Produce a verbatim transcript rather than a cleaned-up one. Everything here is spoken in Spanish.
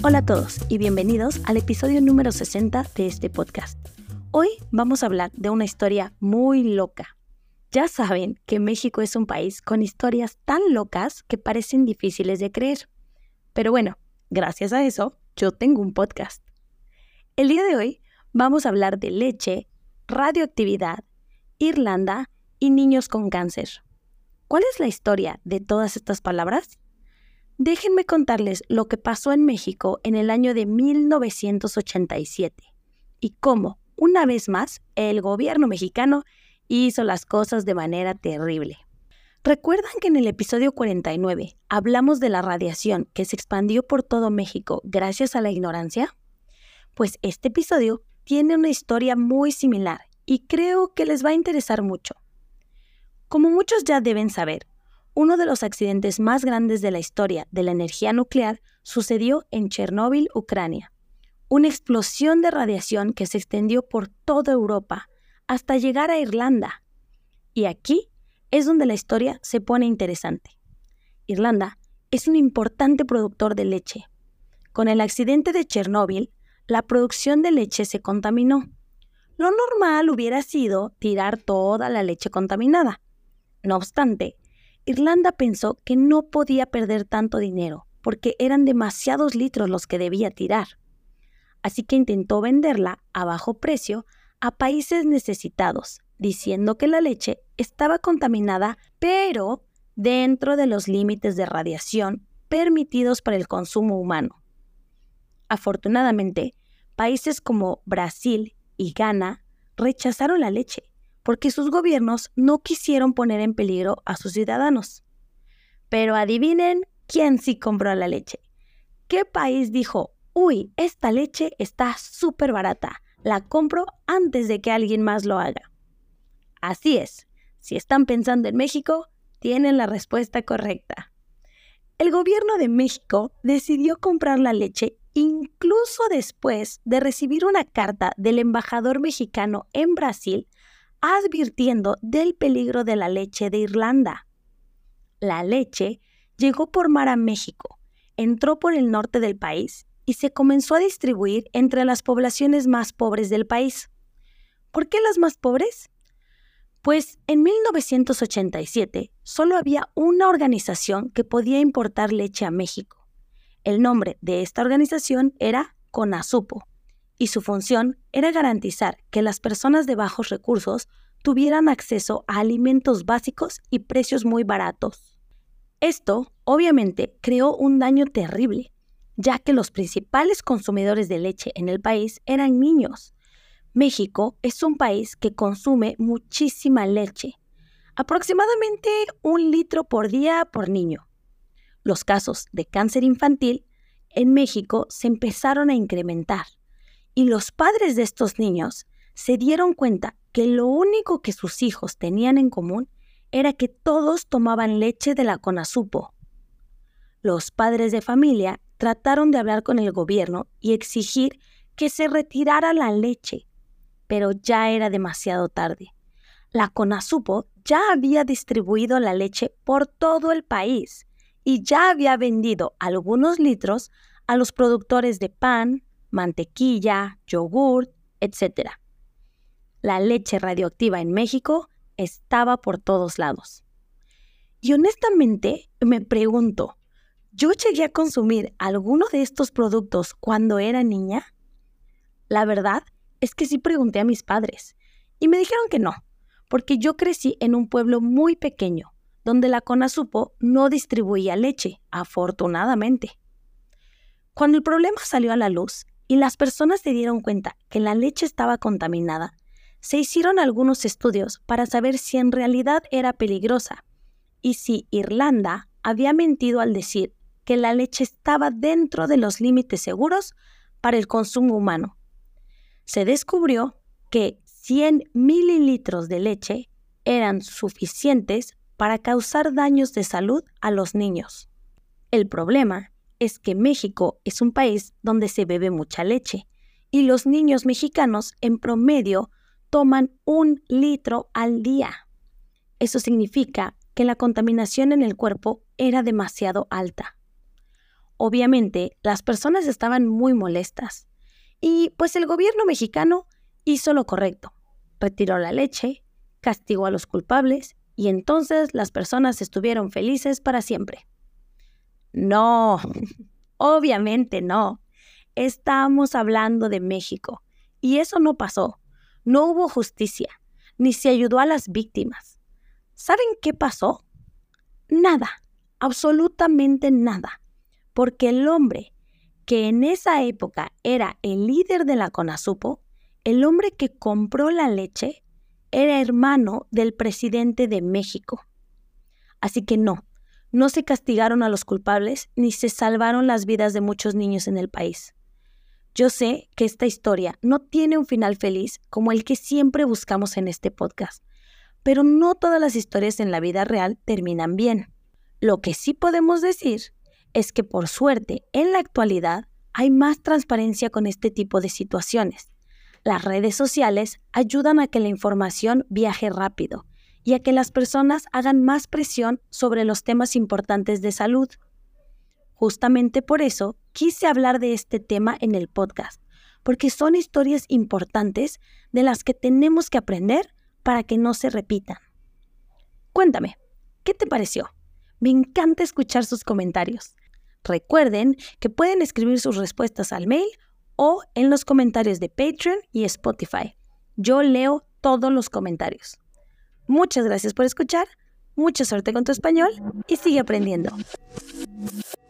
Hola a todos y bienvenidos al episodio número sesenta de este podcast. Hoy vamos a hablar de una historia muy loca. Ya saben que México es un país con historias tan locas que parecen difíciles de creer. Pero bueno, gracias a eso, yo tengo un podcast. El día de hoy vamos a hablar de leche, radioactividad, Irlanda y niños con cáncer. ¿Cuál es la historia de todas estas palabras? Déjenme contarles lo que pasó en México en el año de mil novecientos ochenta y siete y cómo, una vez más, el gobierno mexicano hizo las cosas de manera terrible. ¿Recuerdan que en el episodio cuarenta y nueve hablamos de la radiación que se expandió por todo México gracias a la ignorancia? Pues este episodio tiene una historia muy similar y creo que les va a interesar mucho. Como muchos ya deben saber, uno de los accidentes más grandes de la historia de la energía nuclear sucedió en Chernóbil, Ucrania. Una explosión de radiación que se extendió por toda Europa hasta llegar a Irlanda. Y aquí es donde la historia se pone interesante. Irlanda es un importante productor de leche. Con el accidente de Chernóbil, la producción de leche se contaminó. Lo normal hubiera sido tirar toda la leche contaminada. No obstante, Irlanda pensó que no podía perder tanto dinero porque eran demasiados litros los que debía tirar. Así que intentó venderla a bajo precio a países necesitados, diciendo que la leche estaba contaminada, pero dentro de los límites de radiación permitidos para el consumo humano. Afortunadamente, países como Brasil y Ghana rechazaron la leche, porque sus gobiernos no quisieron poner en peligro a sus ciudadanos. Pero adivinen quién sí compró la leche. ¿Qué país dijo, uy, esta leche está súper barata, la compro antes de que alguien más lo haga? Así es, si están pensando en México, tienen la respuesta correcta. El gobierno de México decidió comprar la leche incluso después de recibir una carta del embajador mexicano en Brasil advirtiendo del peligro de la leche de Irlanda. La leche llegó por mar a México, entró por el norte del país y se comenzó a distribuir entre las poblaciones más pobres del país. ¿Por qué las más pobres? Pues en mil novecientos ochenta y siete solo había una organización que podía importar leche a México. El nombre de esta organización era CONASUPO. Y su función era garantizar que las personas de bajos recursos tuvieran acceso a alimentos básicos y precios muy baratos. Esto, obviamente, creó un daño terrible, ya que los principales consumidores de leche en el país eran niños. México es un país que consume muchísima leche, aproximadamente un litro por día por niño. Los casos de cáncer infantil en México se empezaron a incrementar. Y los padres de estos niños se dieron cuenta que lo único que sus hijos tenían en común era que todos tomaban leche de la CONASUPO. Los padres de familia trataron de hablar con el gobierno y exigir que se retirara la leche, pero ya era demasiado tarde. La CONASUPO ya había distribuido la leche por todo el país y ya había vendido algunos litros a los productores de pan, mantequilla, yogurt, etcétera. La leche radioactiva en México estaba por todos lados. Y honestamente me pregunto, ¿yo llegué a consumir alguno de estos productos cuando era niña? La verdad es que sí pregunté a mis padres y me dijeron que no, porque yo crecí en un pueblo muy pequeño, donde la CONASUPO no distribuía leche, afortunadamente. Cuando el problema salió a la luz, y las personas se dieron cuenta que la leche estaba contaminada, se hicieron algunos estudios para saber si en realidad era peligrosa y si Irlanda había mentido al decir que la leche estaba dentro de los límites seguros para el consumo humano. Se descubrió que cien mililitros de leche eran suficientes para causar daños de salud a los niños. El problema es que México es un país donde se bebe mucha leche y los niños mexicanos en promedio toman un litro al día. Eso significa que la contaminación en el cuerpo era demasiado alta. Obviamente, las personas estaban muy molestas. Y pues el gobierno mexicano hizo lo correcto. Retiró la leche, castigó a los culpables y entonces las personas estuvieron felices para siempre. No, obviamente no. Estamos hablando de México y eso no pasó. No hubo justicia, ni se ayudó a las víctimas. ¿Saben qué pasó? Nada, absolutamente nada, porque el hombre que en esa época era el líder de la CONASUPO, el hombre que compró la leche, era hermano del presidente de México. Así que no, no se castigaron a los culpables ni se salvaron las vidas de muchos niños en el país. Yo sé que esta historia no tiene un final feliz como el que siempre buscamos en este podcast, pero no todas las historias en la vida real terminan bien. Lo que sí podemos decir es que por suerte en la actualidad hay más transparencia con este tipo de situaciones. Las redes sociales ayudan a que la información viaje rápido y a que las personas hagan más presión sobre los temas importantes de salud. Justamente por eso quise hablar de este tema en el podcast, porque son historias importantes de las que tenemos que aprender para que no se repitan. Cuéntame, ¿qué te pareció? Me encanta escuchar sus comentarios. Recuerden que pueden escribir sus respuestas al mail o en los comentarios de Patreon y Spotify. Yo leo todos los comentarios. Muchas gracias por escuchar, mucha suerte con tu español y sigue aprendiendo.